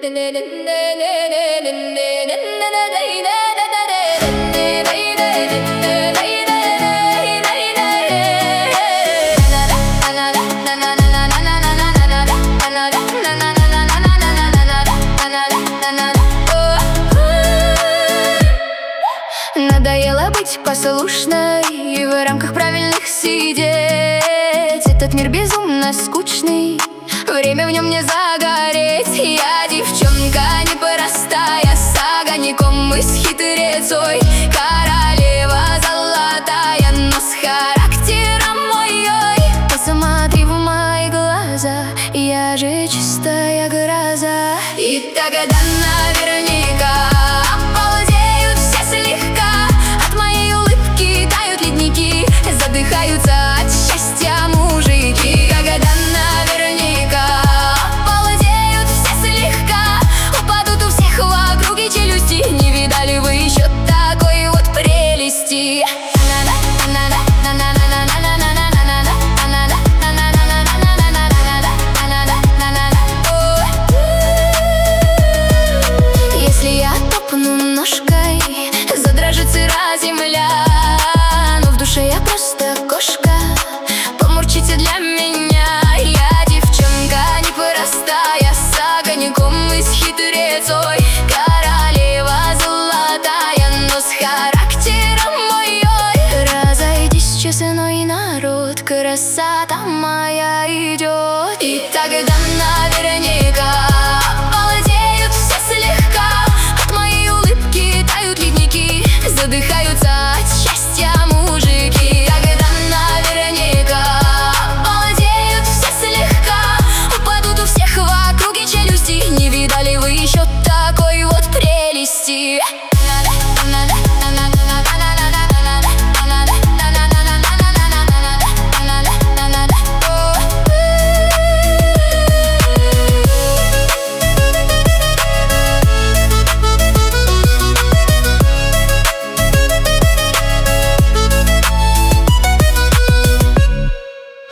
Надоело быть послушной и в рамках правильных сидеть. Этот мир безумно скучный, время в нем не загореть. Я девчонка непростая, с огоньком и с хитрецой, королева золотая, но с характером ой-ой. Посмотри в мои глаза, я же чистая гроза. И тогда, наверное,